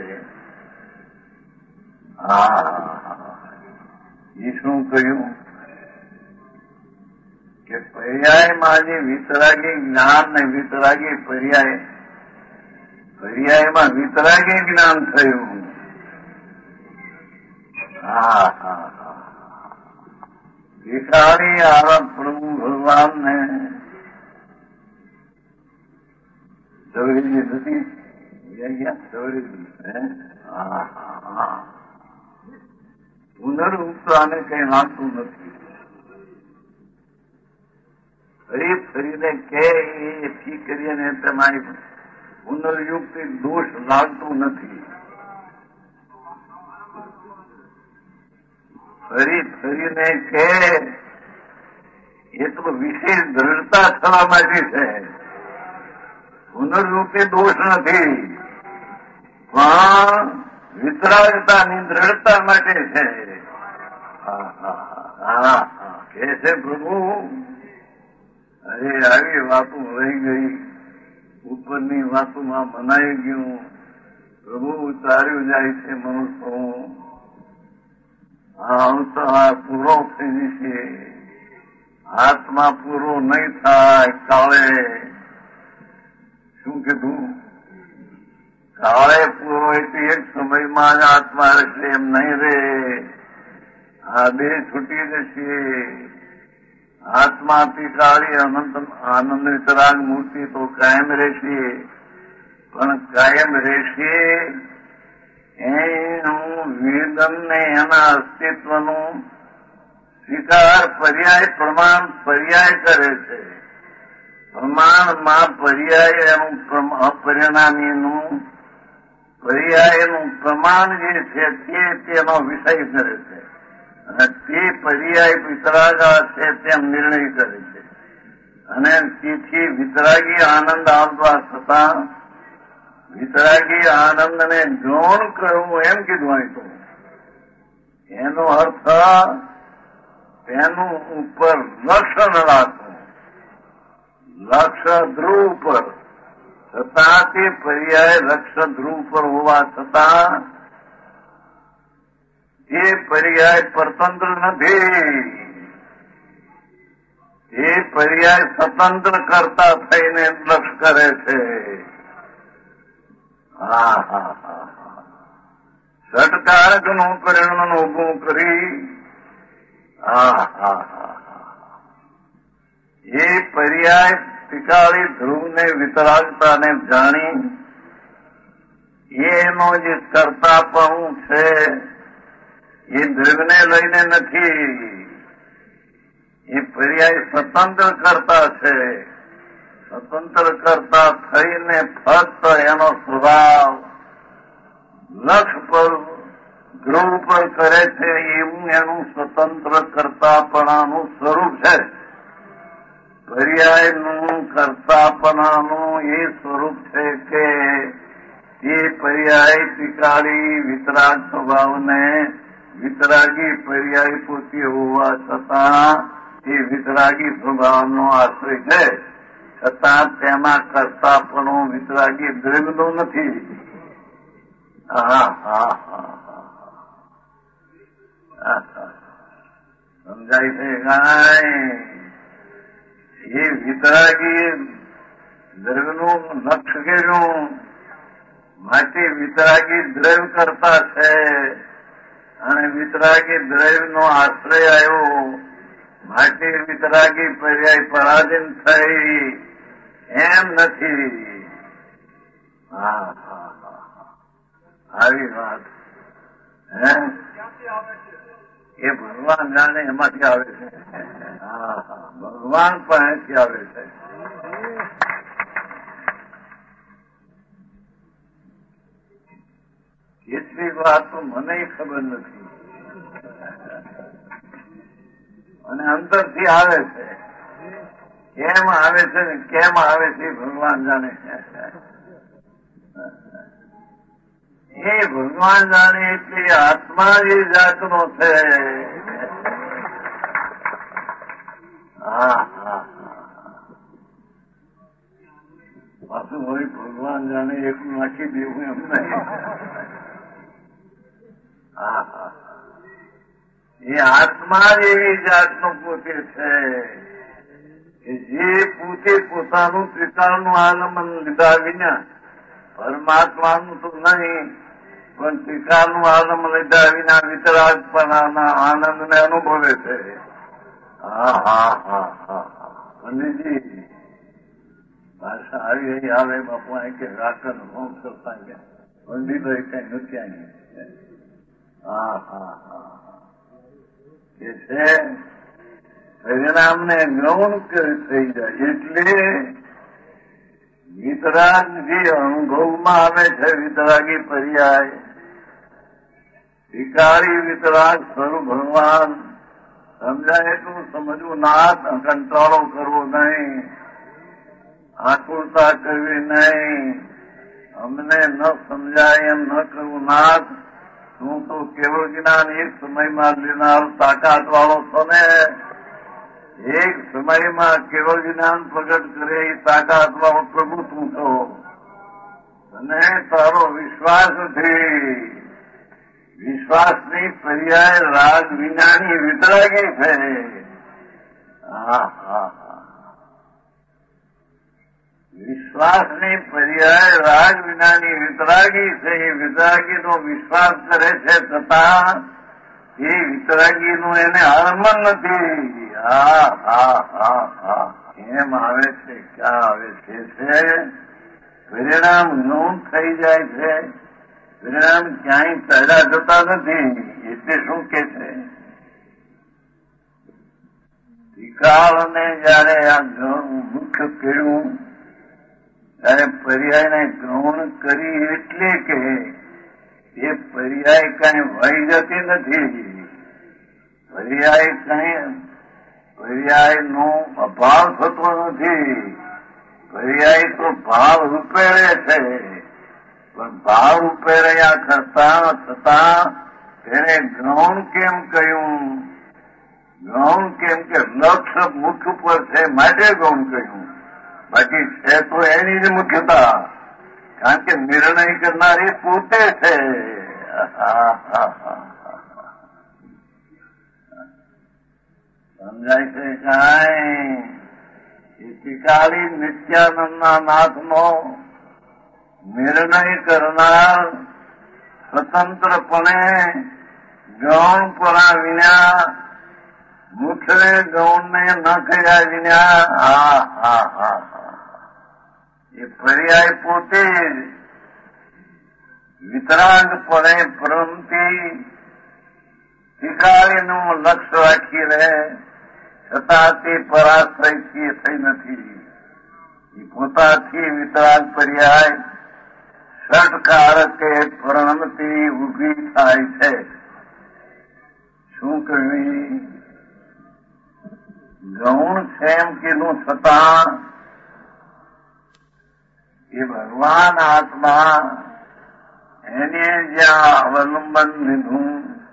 હા એ શું કહ્યું કે પર્યાયમાં જે વિતરાગી જ્ઞાન ને વિતરાગી પર્યાય પર્યાયમાં વિતરાગી જ્ઞાન થયું. હા હા હા વિકારી આરંભ પ્રભુ ભગવાનને સવરી નથી સવરી પુનરુક્તાને કઈ લાગતું નથી. ફરી ફરીને કે એથી કરીને તમારી પુનર્યુક્તિ દોષ લાગતું નથી. ફરી ફરીને કે એ તો વિશેષ દ્રઢતા થવા માટે છે. પુનર્યુક્તિ દોષ નથી, પણ વિતરાગતાની દ્રઢતા માટે છે. કે છે પ્રભુ અરે આવી વાતો રહી ગઈ, ઉપરની વાતોમાં મનાઈ ગયું. પ્રભુ ઉતાર્યું જાય છે મનુષ્ય આ પૂરો થઈ જશે. આત્મા પૂરો નહીં થાય કાળે. શું કીધું? કાળે પૂરો એટલે એક સમયમાં જ આત્મા રહેશે એમ નહીં રે. આ બે છૂટી જશે. આત્માથી કાળી અનંત આનંદ વિતરાગ મૂર્તિ તો કાયમ રહેશે, પણ કાયમ રહેશે એનું વેદન ને એના અસ્તિત્વનું સ્વીકાર પર્યાય પ્રમાણ પર્યાય કરે છે. પ્રમાણમાં પર્યાય એનું અપરિણામીનું પર્યાયનું પ્રમાણ જે છે તે તેનો વિષય કરે છે અને તે પર્યાય વિતરાગા છે તેમ નિર્ણય કરે છે. અને તેથી વિતરાગી આનંદ આવવા છતાં વિતરાગી આનંદને ગૌણ કરવું એમ કીધું હોય તો એનો અર્થ તેનું ઉપર લક્ષ્ય ન રાખવું. લક્ષ્ય ધ્રુવ ઉપર છતાં તે પર્યાય લક્ષ્ય ધ્રુવ પર હોવા છતાં એ પર્યાય પરતંત્ર નથી. એ પર્યાય સ્વતંત્ર કરતા થઈને લક્ષ કરે છે. હા હા હા હા ષટકારકનું પરિણામ ઉભું કરી હા હા હા હા એ પર્યાય ટીકાળી ધ્રુવને વિતરાગતાને જાણી એનો જે કર્તાપણું છે એ દ્રવ્યને લઈને નથી. એ પર્યાય સ્વતંત્ર કરતા છે. સ્વતંત્ર કરતા થઈને ફક્ત એનો સ્વભાવ લક્ષ પર ધ્રુવ પર કરે છે એવું એનું સ્વતંત્ર કરતાપણાનું સ્વરૂપ છે. પર્યાયનું કરતાપણાનું એ સ્વરૂપ છે કે એ પર્યાય ટીકાળી વિતરાગ સ્વભાવને વિતરાગી પર્યાય પોતી હોવા છતાં એ વિતરાગી સ્વભાવનો આશ્રય છે. છતાં તેના કરતાપણું વિતરાગી દ્રવ્યનું નથી. હા હા હા સમજાય છે કાંઈ? એ વિતરાગી દ્રવ્યનું લક્ષ્ય કર્યું માટે વિતરાગી દ્રવ્ય કરતા છે અને વિતરાગી દ્રવ્યનો આશ્રય આવ્યો માટે વિતરાગી પર્યાય પરાધીન થઈ એમ નથી. હા હા હા આવી વાત હે એ ભગવાન જાણે એમાંથી આવે છે. હા હા ભગવાન પાસેથી આવે છે. કેટલીક વાત તો મને ખબર નથી અને અંતરથી આવે છે. કેમ આવે છે ને કેમ આવે છે ભગવાન જાણે. એ ભગવાન જાણે એટલે આત્મા જે જાતનો છે. હા હા પાછું હોય ભગવાન જાણે એકલું નાખી દેવું એમ નહીં. હા હા એ આત્મા જ એવી જાતનો પોતે છે કે જે પોતે પોતાનું ત્રિકાળનું આલંબન લીધા વિના પરમાત્માનું તો નહીં પણ ત્રિકાળનું આલંબન લીધા વિના વિતરાગપણાના આનંદને અનુભવે છે. હા હા હા હા પંડિતજી ભાષા આવી આવે બાપુ કે રાકન હોમ કરતા ગયા પંડિતો કઈ નૃત્યા નહીં. હા હા હા એ છે પરિણામને ગૌણ થઈ જાય એટલે વિતરાગ જે અનુભવમાં આવે છે વિતરાગી પર્યાય વિકારી વિતરાગ સ્વરૂપ ભગવાન સમજાય એટલું સમજવું ના કંટાળો કરવો નહીં, આકુરતા કરવી નહીં, અમને ન સમજાય એમ ન કરવું ના. તું તો કેવળ જ્ઞાન એક સમયમાં લેનાર તાકાત વાળો છો ને. એક સમયમાં કેવળ જ્ઞાન પ્રગટ કરે એ તાકાત વાળો પ્રભુ તું છો અને તારો વિશ્વાસ નથી. વિશ્વાસની પર્યાય રાગ વિનાની વિતરાગી છે. હા હા વિશ્વાસની પર્યાય રાગ વિનાની વિતરાગી છે. એ વિતરાગીનો વિશ્વાસ કરે છે છતાં એ વિતરાગીનું એને આલંબન નથી. હા હા હા હા એમ આવે છે ક્યાં આવે છે છે પરિણામ નોંધ થઈ જાય છે. પરિણામ ક્યાંય ચડ્યા જતા નથી. એટલે શું કે છે ત્રિકાળને જયારે આ મુખ્ય કર્યું ત્યારે પર્યાયને ગ્રહણ કરી એટલે કે એ પર્યાય કઈ વહી જતી નથી. પર્યાય કઈ પર્યાયનો અભાવ થતો નથી. પર્યાય તો ભાવ ઉપેરે છે પણ ભાવ ઉપેર્યા કરતા છતાં તેને ગૌણ કેમ કહ્યું? ગૌણ કેમ કે લક્ષ મુખ ઉપર છે માટે ગૌણ કહ્યું. બાકી છે તો એની જ મુખ્યતા, કારણ કે નિર્ણય કરનાર એ પોતે છે. સમજાય છે કાંઈ? એકાલી નિત્યાનંદના નાથનો નિર્ણય કરનાર સ્વતંત્રપણે ગૌણપણા વિના મુખને ગૌણને ન કર્યા વિના હા હા હા એ પર્યાય પોતે જ વિતરાગપણે પરમથી શિકારીનું લક્ષ્ય રાખીને છતાં તે પરાશ્રય થઈ નથી. એ પોતાથી વિતરાગ પર્યાય ષટકારકે પરિણમતી ઉભી થાય છે. શું કહ્યું? ગૌણ છે એમ કીધું છતાં એ ભગવાન આત્મા એને જ્યાં અવલંબન લીધું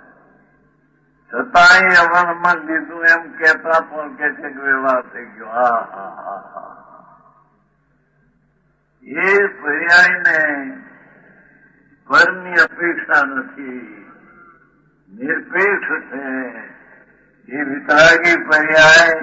છતાંય અવલંબન લીધું એમ કહેતા પણ કે છે કે વ્યવહાર થઈ ગયો. હા હા હા હા એ પર્યાયને પરની અપેક્ષા નથી, નિરપેક્ષ છે. એ વિતરાગી પર્યાય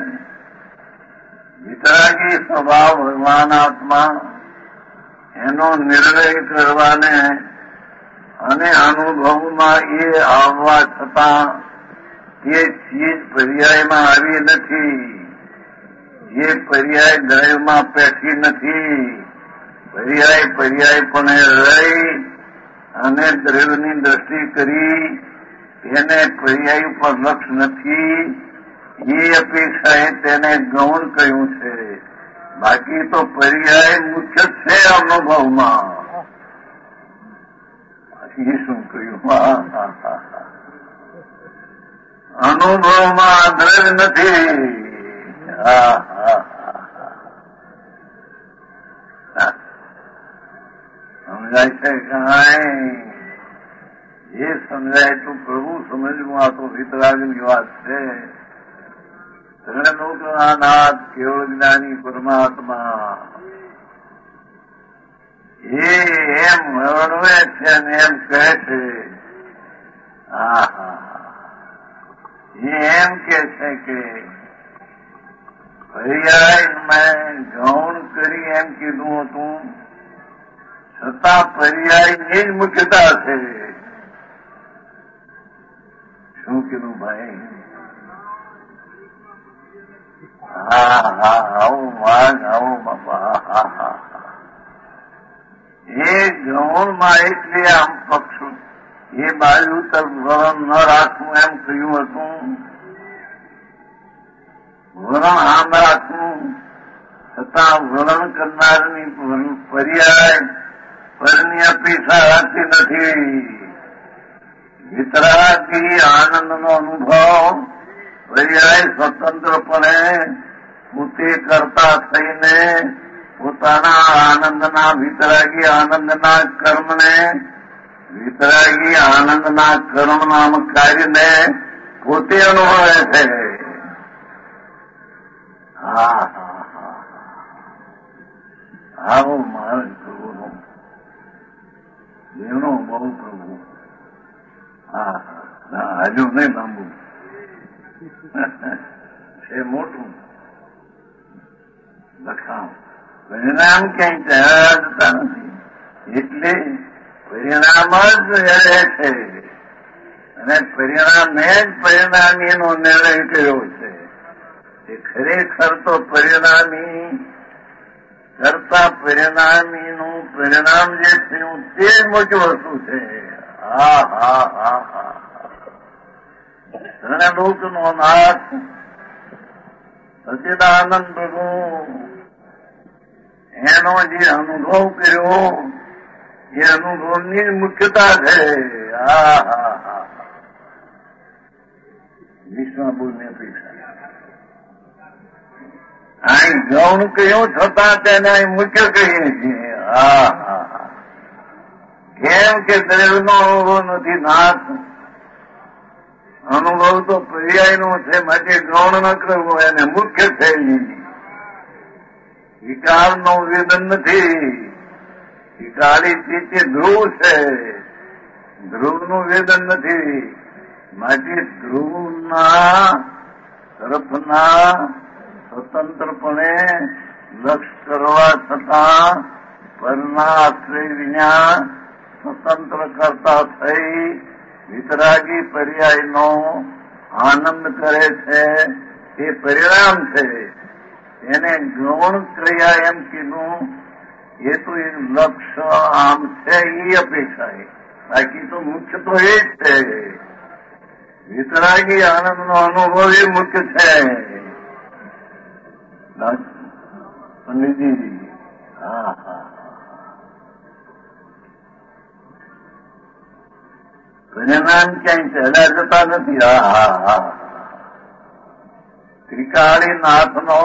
વિતરાગી સ્વભાવ ભગવાન આત્મા એનો નિર્ણય કરવાને અને અનુભવમાં એ આવવા છતાં એ ચીજ પર્યાયમાં આવી નથી. એ પર્યાય દ્રવ્યમાં પેઠી નથી. પર્યાય પર્યાયપણે રહી અને દ્રવ્યની દ્રષ્ટિ કરી એને પર્યાય ઉપર લક્ષ નથી. એ અપેક્ષાએ તેને ગૌણ કહ્યું છે. બાકી તો પર્યાય મુખ્ય છે અનુભવમાં. બાકી શું કહ્યું? અનુભવમાં દ્રવ્ય નથી. હા હા સમજાય છે કાંઈ? એ સમજાય તો પ્રભુ સમજવું. આ તો વિતરાગની વાત છે. ત્રણલોકના નાથ કેવળ જ્ઞાની પરમાત્મા એ એમ વર્ણવે છે અને એમ કહે છે. હા હા એ એમ કે છે કે પર્યાય મેં ગૌણ કરી એમ કીધું હતું છતાં પર્યાયની જ મુખ્યતા છે. શું કીધું ભાઈ? હા હા આવું માગ આવું બાપા. હા હા એ ગૌણમાં એટલે આમ પક્ષ એ બાજુ તરફ વલણ ન રાખવું એમ કહ્યું હતું. વલણ આમ રાખવું છતાં વલણ કરનારની પર્યાય પરની અપેક્ષા રાખતી નથી. વિતરાગી આનંદનો અનુભવ પર્યાય સ્વતંત્રપણે પોતે કરતા થઈને પોતાના આનંદના વિતરાગી આનંદના કર્મને વિતરાગી આનંદના કર્મ નામ કાર્યને પોતે અનુભવે છે. હા હા હા આવો માર્ગ પ્રભુનો એનો બહુ પ્રભુ. હા હા હજુ નહીં લાંબુ છે, મોટું લખાણ. પરિણામ ક્યાંય જતા નથી. એટલે પરિણામ જ રહે છે અને પરિણામે જ પરિણામીનો નિર્ણય કર્યો છે. એ ખરેખર તો પરિણામી કરતા પરિણામીનું પરિણામ જે થયું તે જ મોટી વસ્તુ છે. હા હા હા હા ત્રણલોકનો નાથ સચ્ચિદાનંદ પ્રભુ એનો જે અનુભવ કર્યો એ અનુભવની જ મુખ્યતા છે. હા હા હા વિશ્વાબુની અપેક્ષા અહીં ગૌણ કહ્યું છતાં તેને અહીં મુખ્ય કહીએ છીએ. હા હા હા કેમ કે દ્રવ્યનો અનુભવ નથી. નાથ અનુભવ તો પર્યાયનો છે. માટે ગૌણ ન કરવો એને મુખ્ય છે. વિકારનો વેદન નથી. વિકારી ચીતે ધ્રુવ છે. ધ્રુવનું વેદન નથી. માટે ધ્રુવના તરફના સ્વતંત્રપણે લક્ષ કરવા છતાં પરના આશ્રય વિના સ્વતંત્ર કરતા થઈ વિતરાગી પર્યાયનો આનંદ કરે છે એ પરિણામ છે. એને ગૌણ ક્રિયા એમ કીધું એ તો એક લક્ષ્ય આમ છે એ અપેક્ષા છે, બાકી તો મુખ્ય તો એ જ છે. વિતરાગી આનંદનો અનુભવ એ મુખ્ય છે. પંડિતજી હા હા પરિણામ ક્યાંય ચહેરા જતા નથી. હા હા હા ત્રિકાળી નાથનો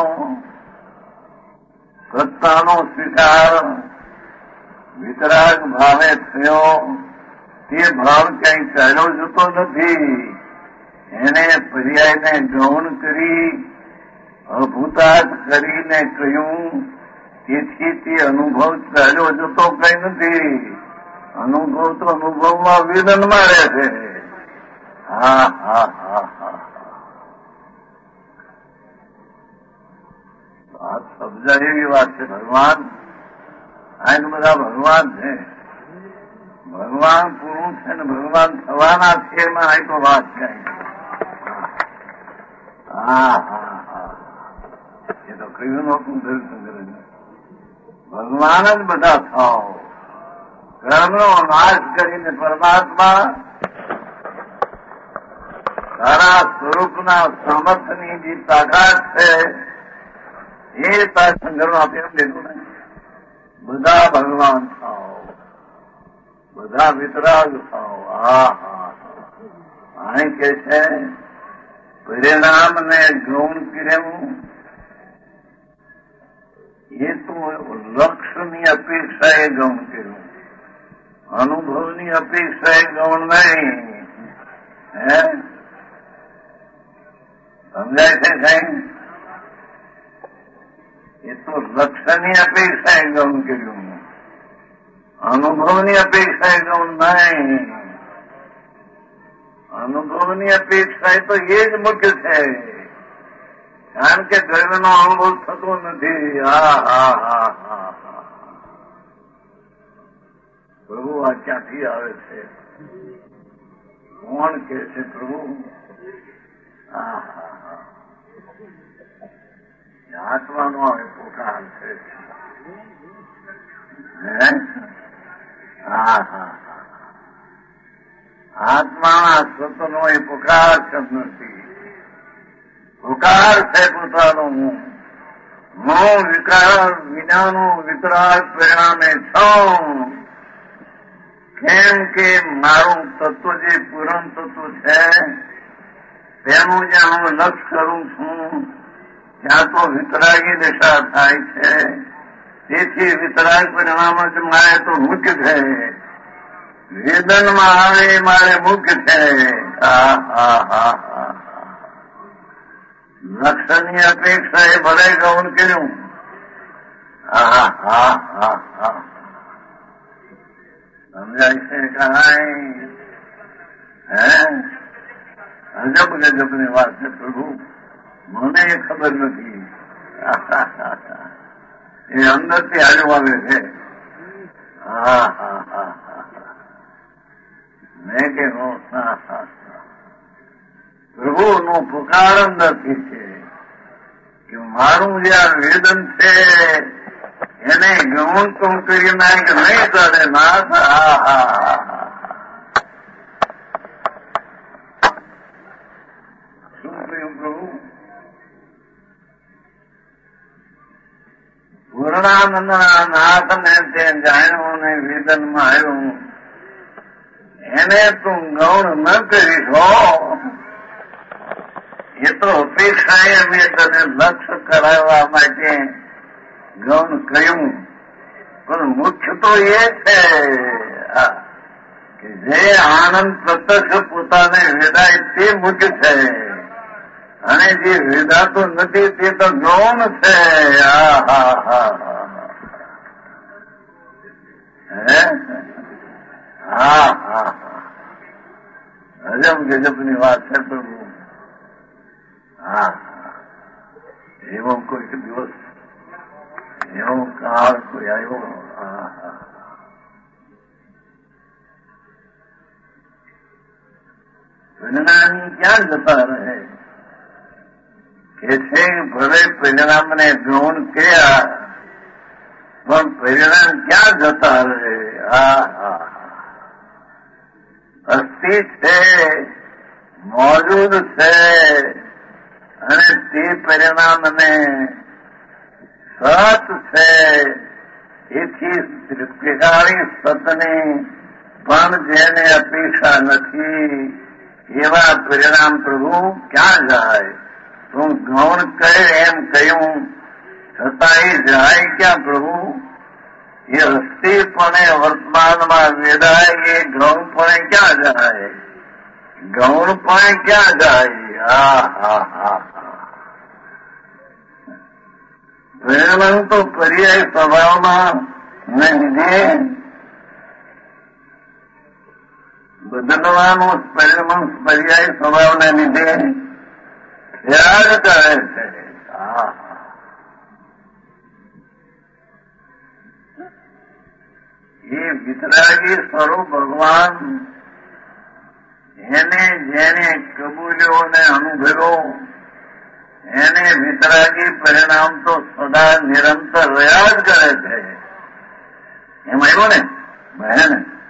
સત્તાનો સ્વીકાર વિતરાગ ભાવે થયો તે ભાવ ક્યાંય ચાલ્યો જતો નથી. એને પર્યાયને ગૌણ કરી અભૂતાત કરીને કહ્યું, તેથી તે અનુભવ ચાલ્યો જતો કઈ નથી. અનુભવ તો અનુભવમાં વેદનમાં રહે છે. હા હા હા હા આ સમજાય એવી વાત છે. ભગવાન આ બધા ભગવાન છે. ભગવાન પૂરું છે ને ભગવાન થવાના છે એમાં આ તો વાત છે. હા હા હા એ તો કહ્યું નહોતું દર્શન ભગવાન જ બધા થાવ. કર્મનો નાશ કરીને પરમાત્મા તારા સ્વરૂપના સમર્થની જે તાકાત છે એ તાર સંઘર્ષ આપે એમ લીધું ને. બધા ભગવાન થાવ, બધા વિતરાગ થાવ. હા હા અહીં કે છે પરિણામને ગૌણ કર્યું એ તો લક્ષ્યની અપેક્ષા એ ગૌણ કર્યું, અનુભવની અપેક્ષા એ ગૌણ નહીં. હે સમજાય છે કઈ? એ તો લક્ષ્યની અપેક્ષા એ ગૌણ કર્યું, અનુભવની અપેક્ષા એ ગૌણ નહીં. અનુભવની અપેક્ષા તો એ જ મુખ્ય છે, કારણ કે ગર્વનો અનુભવ થતો નથી. હા હા હા હા હા પ્રભુ આ ક્યાંથી આવે છે? કોણ કે છે પ્રભુ? હા હા હા આત્માનો હવે પોકાર છે. હા હા આત્માના સ્વતનો એ પુકાર શબ્દ નથી. પુકાર છે પોતાનો હું. હું વિકાર વિનાનું વિતરાગ પરિણામે છું. કેમ કે મારું તત્વ જે પૂરણ તત્વ છે તેનું જ્યાં હું લક્ષ કરું છું ત્યાં તો વિતરાગી દશા થાય છે. તેથી વિતરાગ પરિણામ જ મારે તો મુખ્ય છે. વેદનમાં આવે મારે મુખ્ય છે. હા હા હા હા લક્ષ્યની અપેક્ષા એ ભલે ગૌણ કર્યું. હા હા હા હા સમજાય છે કાંઈ? હે અજબ ગજબની વાત છે પ્રભુ, મને એ ખબર નથી. એ અંદરથી હાજુ આવે છે. હા હા હા હા મેં કે હા હા પ્રભુનો પુકાર અંદરથી છે કે મારું જે આ વેદન છે એને ગૌણ તો કરી નાખ નહીં ચાલે. ના હા હા શું કહ્યું પ્રભુ? પૂર્ણાનંદના નાથને તે જાણ્યું ને વેદનમાં આવ્યું એને તું ગૌણ ન કરીશો. એ તો અપેક્ષાએ મેં તને લક્ષ્ય કરાવવા માટે ગૌણ કહ્યું, પણ મુખ્ય તો એ છે કે જે આનંદ પ્રત્યક્ષ પોતાને વેદાય તે મુખ્ય છે, અને જે વેદાતો નથી તે તો ગૌણ છે. હા હા હા હે હા હા અજબ ગજબની વાત છે પ્રભુ. હા એવો કોઈક દિવસ એવો કાળ કોઈ આવ્યો. હા હા પરિણામી ક્યાં જતા રહે કે છે ભલે પરિણામને ગૌણ કર્યા પણ પરિણામ ક્યાં જતા રહે. હા હા અસ્થિ છે, મોજૂદ છે અને તે પરિણામને સત છે. એથી ત્રિકાળી સતની પણ જેને અપેક્ષા નથી એવા પરિણામ પ્રભુ ક્યાં જાય. તું ગૌણ કહે એમ કહ્યું છતાંય જાય ક્યાં પ્રભુ. એ અસ્થિપણે વર્તમાનમાં વેદાય એ ગૌણપણે ક્યાં જાય. ગૌણપણે ક્યાં જાય. હા હા હા હા પરિણામ તો પર્યાય સ્વભાવમાં ને લીધે બદલવાનું પરિણામ પર્યાય સ્વભાવને લીધે યાદ કરે છે. હા એ વિતરાગી સ્વરૂપ ભગવાન એને જેને કબૂલ્યો ને અનુભવ્યો એને વિતરાગી પરિણામ તો સદા નિરંતર રહ્યા જ કરે છે. એમ આવ્યો ને બહેન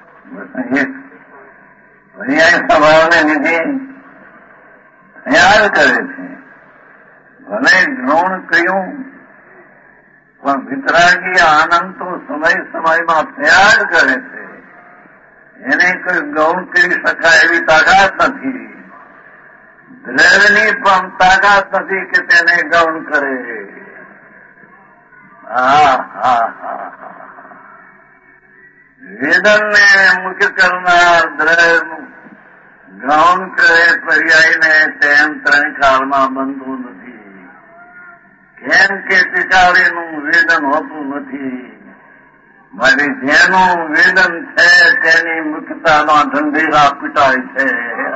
પર્યાય સ્વભાવને લીધે રહ્યા જ કરે છે. ભલે ગૌણ કહ્યું પણ વિતરાગી આનંદ તો સમય સમયમાં થયા જ કરે છે. એને કોઈ ગૌણ કરી શકાય એવી તાકાત નથી. દ્રવ્યની પણ તાકાત નથી કે તેને ગૌણ કરે. હા હા હા હા વેદનને મુખ્ય કરનાર દ્રવ્ય ગૌણ કરે પર્યાયને તેમ ત્રણ કાળમાં બનતું નથી. કેમ કે ટીકાળીનું વેદન હોતું નથી. માટે જેનું વેદન છે તેની મુખ્યતામાં ઢંઢેરા પીટાય છે.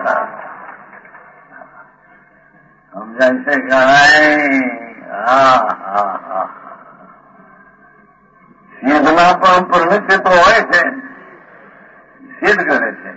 સમજાય છે કે હા હા હા સિદ્ધમાં પણ પ્રવૃત્તિ તો હોય છે, સિદ્ધ કરે છે.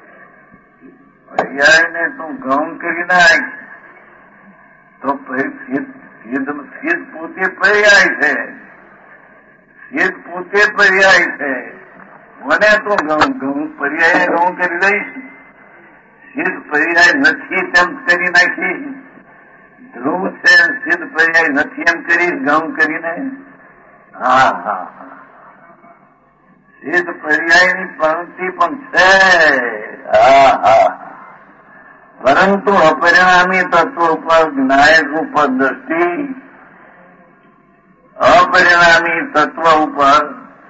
પર્યાયને તું ગૌણ કરી નાખ તો સિદ્ધ પોતે પર્યાય છે. સિદ્ધ પોતે પર્યાય છે. મને તો ગૌણ પર્યાય ગૌણ કરી દઈશ. સિદ્ધ પર્યાય નથી તેમ કરી નાખી. ધ્રુવ છે સિદ્ધ પર્યાય નથી એમ કરી ગૌણ કરીને. હા હા હા સિદ્ધ પર્યાયની પંક્તિ પણ છે. હા હા પરંતુ અપરિણામી તત્વ ઉપર જ્ઞાયક ઉપર દ્રષ્ટિ અપરિણામી તત્વ ઉપર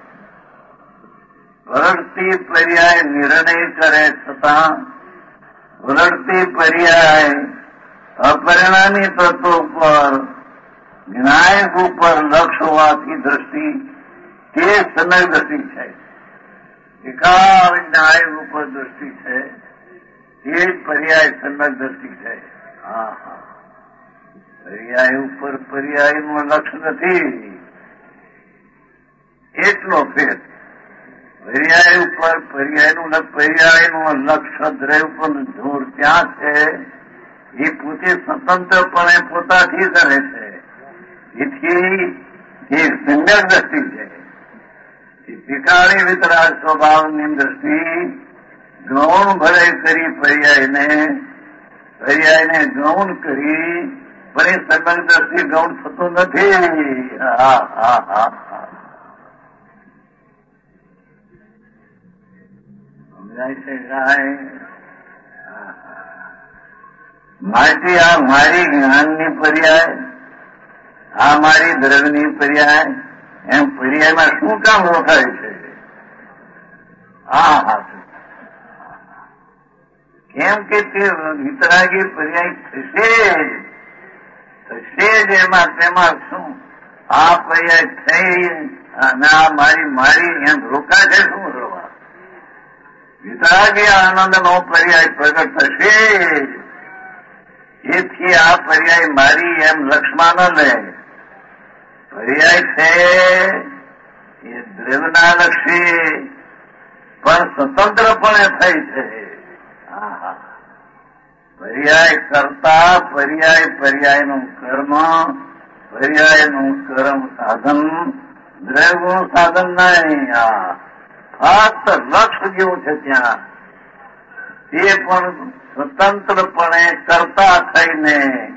વરડતી પર્યાય નિર્ણય કરે છતાં વરડતી પર્યાય અપરિણામી તત્વ ઉપર જ્ઞાયક ઉપર લક્ષ હોવાથી દ્રષ્ટિ તે સમય દ્રષ્ટિ છે. એકાળ જ્ઞાયક ઉપર દ્રષ્ટિ છે એ પર્યાય સમ્યક દ્રષ્ટિ છે. હા હા પર્યાય ઉપર પર્યાયનું લક્ષ નથી એટલો ફેર. પર્યાય ઉપર પર્યાયનું પર્યાયનું લક્ષ દ્રવ્ય પર જોર ક્યાં છે એ પોતે સ્વતંત્રપણે પોતાથી કરે છે. એથી એ સમ્યક દ્રષ્ટિ છે. પિકાળી વિતરાગ સ્વભાવની દ્રષ્ટિ ગૌણ ભલે કરી પર્યાયને પર્યાયને ગૌણ કરી પણ એ સમ્યક દ્રષ્ટિ ગૌણ થતું નથી. હા હા હા હા સમજાય છે કાંઈ. માટે આ મારી જ્ઞાનની પર્યાય આ મારી દ્રવ્યની પર્યાય એમ પર્યાયમાં શું કામ રોકાય છે. હા હા કેમ કે તે વિતરાગી પર્યાય થશે થશે જ એમાં તેમાં શું આ પર્યાય થઈ અને આ મારી મારી એમ રોકા છે. શું રોવા વિતરાગી આનંદનો પર્યાય પ્રગટ થશે એથી આ પર્યાય મારી એમ લક્ષમાં ન લે. પર્યાય છે એ દ્રવ્યના લક્ષી પણ સ્વતંત્રપણે થઈ છે. પર્યાય કરતા પર્યાય પર્યાયનું કર્મ, પર્યાયનું કર્મ સાધન, દ્રવ્યનું સાધન નહીં. આ ફક્ત લક્ષ જેવું છે ત્યાં. એ પણ સ્વતંત્રપણે કરતા થઈને,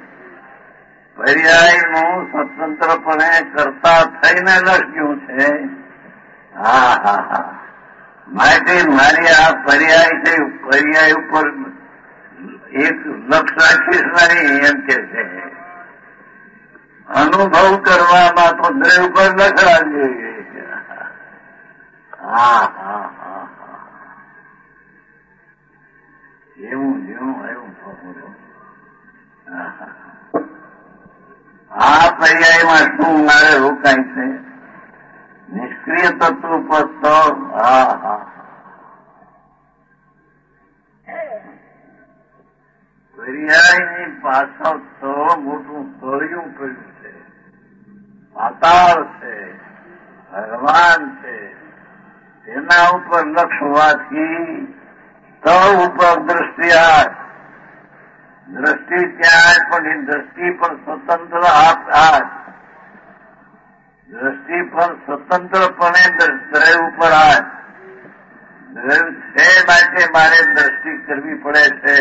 પર્યાયનું સ્વતંત્રપણે કરતા થઈને લખ્યું છે. હા હા હા માટે મારી આ પર્યાય છે, પર્યાય ઉપર એક લક્ષ રાખીશ નહીં એમ કે છે. અનુભવ કરવામાં તો દ્રવ્ય ઉપર લક્ષ રાખી. હા હા હા એવું જેવું એવું આ પર્યાયમાં શું મારે રોકાય છે? નિષ્ક્રિય તત્વ પર તો હા હા પર્યાયની પાછળ તો મોટું તળિયું પડ્યું છે. પાતાળ છે, ભગવાન છે, તેના ઉપર લક્ષ હોવાથી તળ ઉપર દ્રષ્ટિ આજ. દ્રષ્ટિ ત્યાં પણ એ દ્રષ્ટિ પણ સ્વતંત્ર આપ આજ. દ્રષ્ટિ પણ સ્વતંત્રપણે દ્રવ્ય ઉપર આજ. દ્રવ્ય છે માટે મારે દ્રષ્ટિ કરવી પડે છે.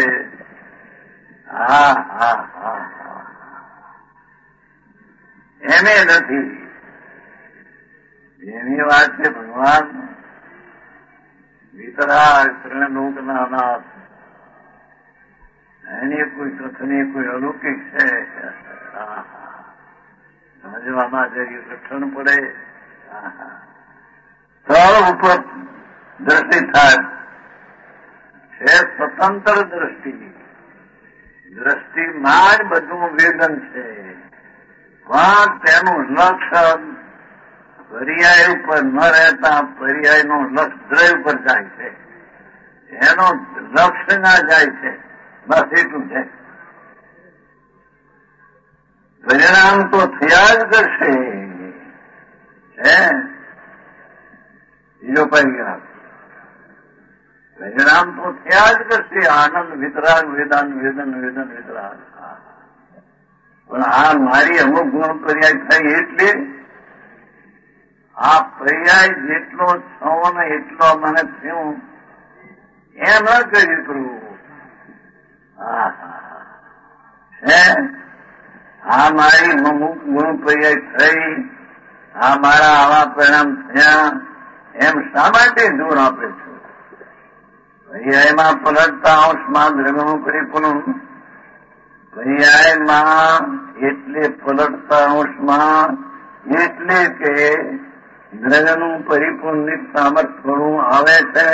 હા હા હા હા એને નથી. એની વાત છે ભગવાન વિતરાગ ત્રણલોકના નાથ. એની કોઈ કથની કોઈ અલૌકિક છે. સમજવામાં જરી લક્ષણ પડે. તળ ઉપર દ્રષ્ટિ થાય છે સ્વતંત્ર દ્રષ્ટિ. દ્રષ્ટિમાં જ બધું વેદન છે, પણ તેનું લક્ષ પર્યાય ઉપર ન રહેતા પર્યાયનું લક્ષ દ્રવ્ય ઉપર જાય છે. એનો લક્ષ ના જાય છે. બસ એટલું છે. પરિણામ તો થયા જ કરશે. બીજો પરિણામ પરિણામ તો થયા જ કરશે. આનંદ વિતરાગ વેદાન વેદન વેદન વિતરાગ. પણ આ મારી અમુક ગુણ પર્યાય થાય એટલે આ પર્યાય જેટલો છો ને એટલો મને થયું એમ ન કરી કરવું. હા હા આ મારી અમુક ગુણ પર્યાય થઈ, આ મારા આવા પરિણામ થયા એમ શા માટે દૂર આપે છે? પર્યાયમાં પલટતા અંશમાં દ્રવ્યનું પરિપૂર્ણ. પર્યાયમાં એટલે પલટતા અંશમાં એટલે કે દ્રવ્યનું પરિપૂર્ણ સામર્થ્ય થોડું આવે છે.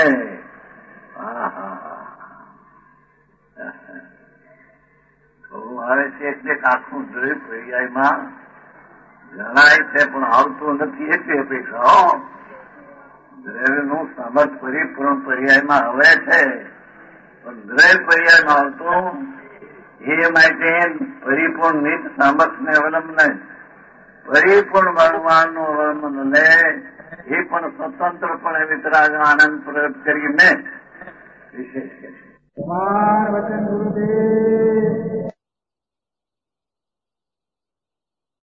થોડું આવે છે એટલે આખું દ્રવ્ય પર્યાયમાં જણાય છે પણ આવતું નથી એટલી અપેક્ષા. દ્રવ્યનું સામર્થ્ય પરિપૂર્ણ પર્યાયમાં આવે છે પણ દ્રવ્ય પર્યાયમાં આવતું એ માટે પરિપૂર્ણ નિત સામર્થ્યને અવલંબન પરિપૂર્ણ ભગવાનનું અવલંબન લે. એ પણ સ્વતંત્રપણે વિતરાગ આનંદ પ્રગટ કરીને વિશેષ છે.